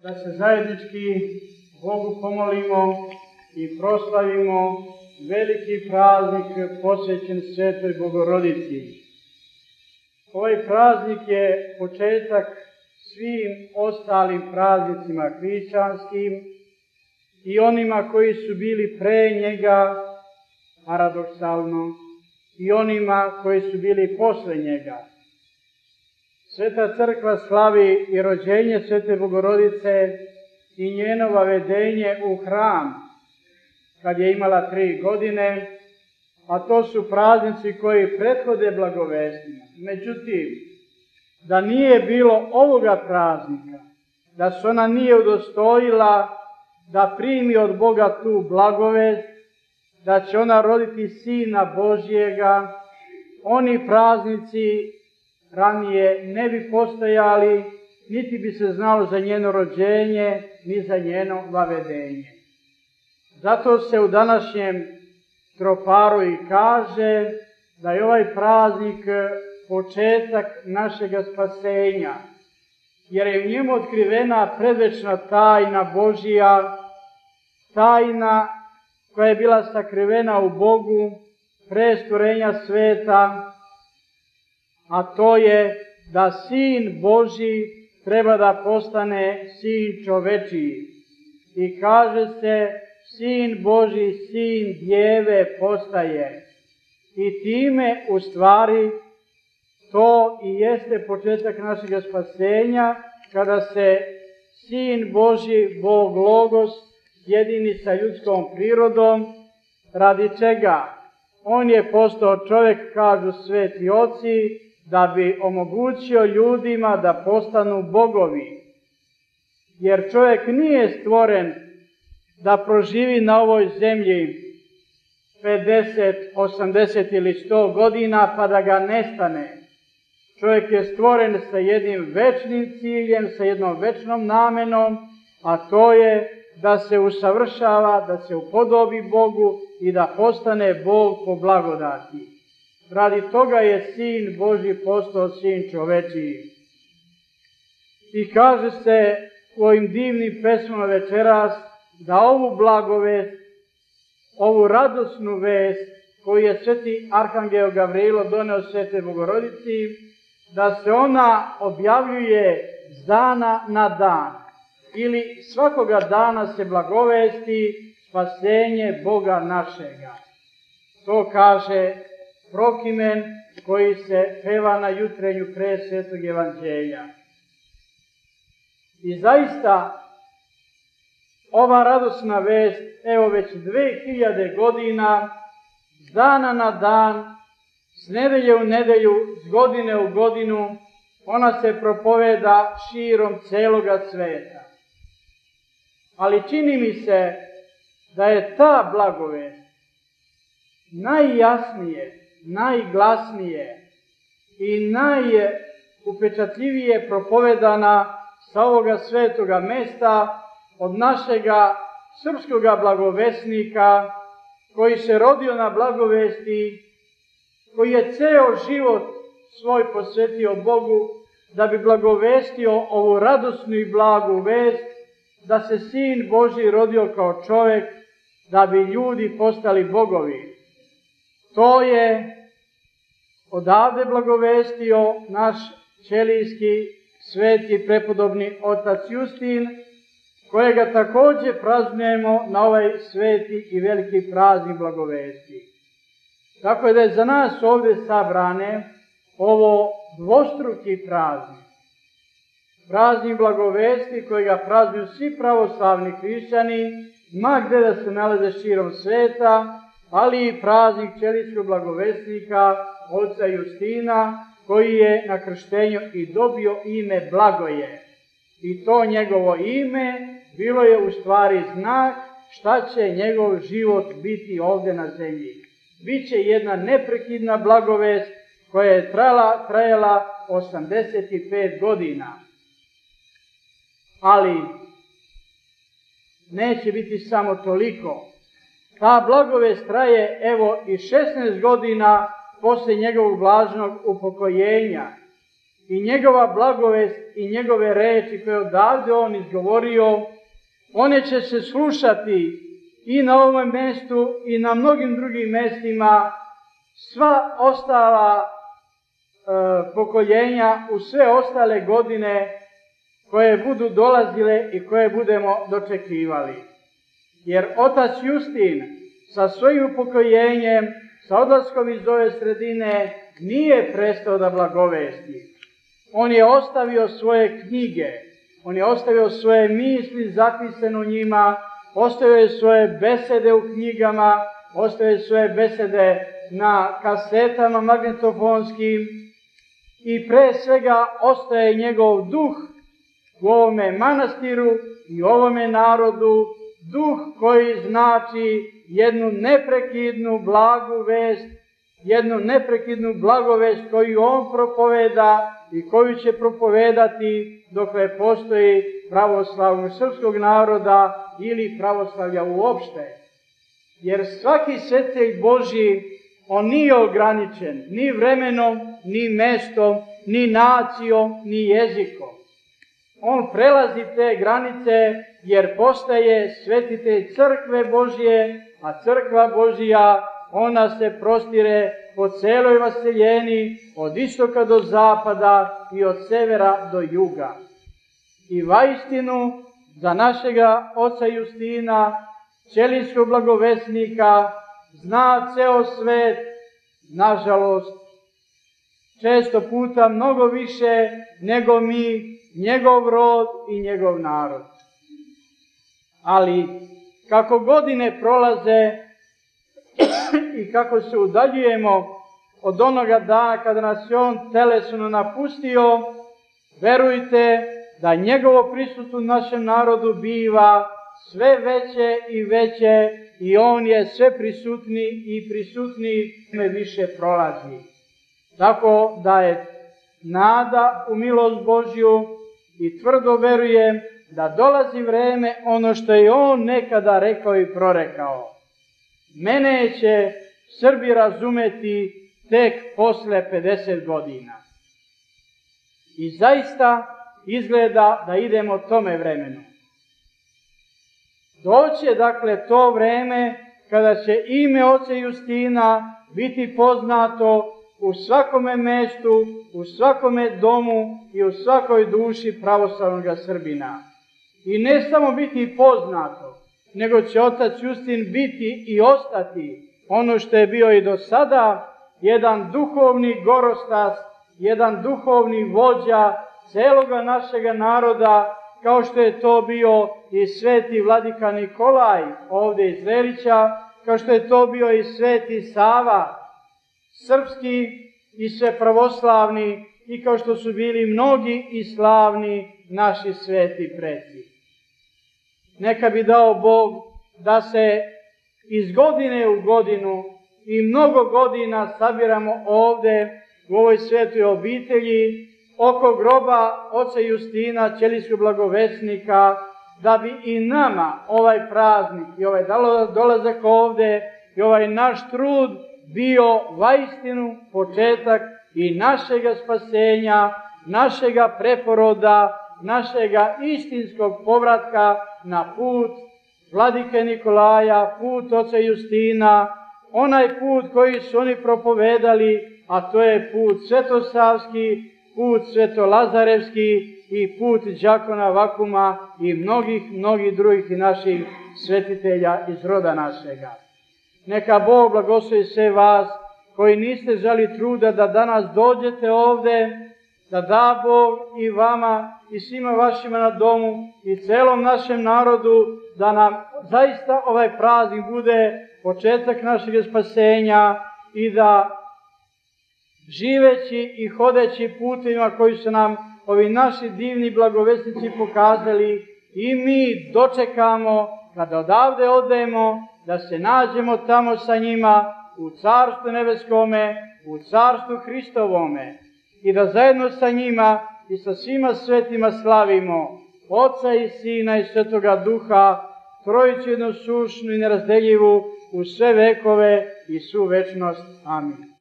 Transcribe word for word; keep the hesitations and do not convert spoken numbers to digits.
da se zajednički Bogu pomolimo i proslavimo veliki praznik posvećen Svetoj Bogorodici. Ovaj praznik je početak svim ostalim praznicima hrišćanskim i onima koji su bili pre njega, paradoksalno, i onima koji su bili posle njega. Sveta crkva slavi i rođenje Svete Bogorodice i njeno vavedenje u hram kad je imala tri godine, a to su praznici koji prethode blagovestima. Međutim, da nije bilo ovoga praznika, da se ona nije udostojila da primi od Boga tu blagovest, da će ona roditi Sina Božjega, oni praznici ranije ne bi postojali, niti bi se znalo za njeno rođenje, ni za njeno vavedenje. Zato se u današnjem troparu i kaže da je ovaj praznik početak našega spasenja, jer je u njemu otkrivena predvečna tajna Božija, tajna koja je bila sakrivena u Bogu pre stvorenja sveta, a to je da Sin Božji treba da postane Sin čovečiji. I kaže se, Sin Božji, Sin Djeve postaje. I time, u stvari, to i jeste početak našeg spasenja, kada se Sin Božji, Bog Logos, jedini sa ljudskom prirodom, radi čega? On je postao čovjek, kažu sveti oci, da bi omogućio ljudima da postanu bogovi. Jer čovjek nije stvoren da proživi na ovoj zemlji pedeset, osamdeset ili sto godina pa da ga nestane. Čovjek je stvoren sa jednim večnim ciljem, sa jednom večnom namenom, a to je da se usavršava, da se upodobi Bogu i da postane Bog po blagodati. Radi toga je Sin Božji postao Sin čovečiji. I kaže se u ovim divnim pesmama večeras da ovu blagovest, ovu radosnu vest koju je sveti Arhangel Gavrilo doneo Svete Bogorodici, da se ona objavljuje z dana na dan. Ili svakoga dana se blagovesti spasenje Boga našega. To kaže prokimen koji se peva na jutrenju pre Svetog Evanđelja. I zaista, ova radosna vest, evo već dve hiljade godina, z dana na dan, s nedelje u nedelju, s godine u godinu, ona se propoveda širom celoga sveta. Ali čini mi se da je ta blagovest najjasnije, najglasnije i najupečatljivije propovedana sa ovoga svetoga mesta od našega srpskoga blagovesnika koji se rodio na blagovesti, koji je ceo život svoj posvetio Bogu da bi blagovestio ovu radosnu i blagu vest da se Sin Božji rodio kao čovek, da bi ljudi postali bogovi. To je odavde blagovestio naš ćelijski sveti prepodobni otac Justin, kojega takođe praznujemo na ovaj sveti i veliki praznik blagovesti. Tako da je za nas ovde sabrane ovo dvostruki praznik. Praznik blagovesti kojega praznuju svi pravoslavni hrišćani, ma gde da se nalaze širom sveta, ali i praznik ćelijskog blagovesnika, oca Justina, koji je na krštenju i dobio ime Blagoje. I to njegovo ime bilo je u stvari znak šta će njegov život biti ovde na zemlji. Biće jedna neprekidna blagovest koja je trajala, trajala osamdeset pet godina. Ali neće biti samo toliko. Ta blagovest traje evo i šesnaest godina posle njegovog blaženog upokojenja. i njegova blagovest i njegove reči koje odavde on izgovorio, one će se slušati i na ovom mjestu i na mnogim drugim mjestima, sva ostala e, pokoljenja u sve ostale godine koje budu dolazile i koje budemo dočekivali. Jer otac Justin sa svojim upokojenjem, sa odlaskom iz ove sredine, nije prestao da blagovesti. On je ostavio svoje knjige, on je ostavio svoje misli zapisane u njima, ostavio je svoje besede u knjigama, ostavio je svoje besede na kasetama magnetofonskim i pre svega ostaje njegov duh u ovome manastiru i ovome narodu, duh koji znači jednu neprekidnu blagu vest, jednu neprekidnu blagovest koju on propoveda i koju će propovedati dokle postoji pravoslavnog srpskog naroda ili pravoslavlja uopšte. Jer svaki svetitelj Božji, on nije ograničen ni vremenom, ni mestom, ni nacijom, ni jezikom. On prelazi te granice jer postaje svetitelj crkve Božje, a crkva Božja, ona se prostire po celoj vaseljeni, od istoka do zapada i od severa do juga. I vaistinu, za našega oca Justina, ćelijskog blagovesnika, zna ceo svet, nažalost, često puta mnogo više nego mi, njegov rod i njegov narod. Ali, kako godine prolaze i kako se udaljujemo od onoga dana kada nas je on telesno napustio, verujte da njegovo prisustvo u našem narodu biva sve veće i veće i on je sve prisutniji i prisutniji me više prolazi. Tako da je nada u milost Božju i tvrdo verujem da dolazi vreme ono što je on nekada rekao i prorekao. Mene će Srbi razumeti tek posle pedeset godina. I zaista izgleda da idemo tome vremenu. Doće dakle to vreme kada će ime oca Justina biti poznato u svakome mestu, u svakome domu i u svakoj duši pravoslavnog Srbina. I ne samo biti poznato, nego će otac Justin biti i ostati ono što je bio i do sada, jedan duhovni gorostas, jedan duhovni vođa celoga našega naroda, kao što je to bio i sveti vladika Nikolaj ovde iz Velića, kao što je to bio i sveti Sava, srpski i sve pravoslavni, i kao što su bili mnogi i slavni naši sveti preci. Neka bi dao Bog da se iz godine u godinu i mnogo godina sabiramo ovde u ovoj svetoj obitelji oko groba oca Justina, ćelijskog blagovesnika, da bi i nama ovaj praznik i ovaj dolazak ovde i ovaj naš trud bio vaistinu početak i našega spasenja, našega preporoda, našega istinskog povratka na put vladike Nikolaja, put oca Justina, onaj put koji su oni propovedali, a to je put svetosavski, put svetolazarevski i put đakona Vakuma i mnogih, mnogih drugih naših svetitelja iz roda našega. Neka Bog blagoslovi sve vas koji niste žali truda da danas dođete ovde, da da Bog i vama i svima vašima na domu i celom našem narodu, da nam zaista ovaj praznik bude početak našeg spasenja i da živeći i hodeći putevima koji su nam ovi naši divni blagovesnici pokazali, i mi dočekamo kada odavde odemo, da se nađemo tamo sa njima u Carstvu nebeskome, u Carstvu Hristovome, i da zajedno sa njima i sa svima svetima slavimo Oca i Sina i Svetoga Duha, Trojicu jednosušnu i nerazdeljivu u sve vekove i svu večnost. Amin.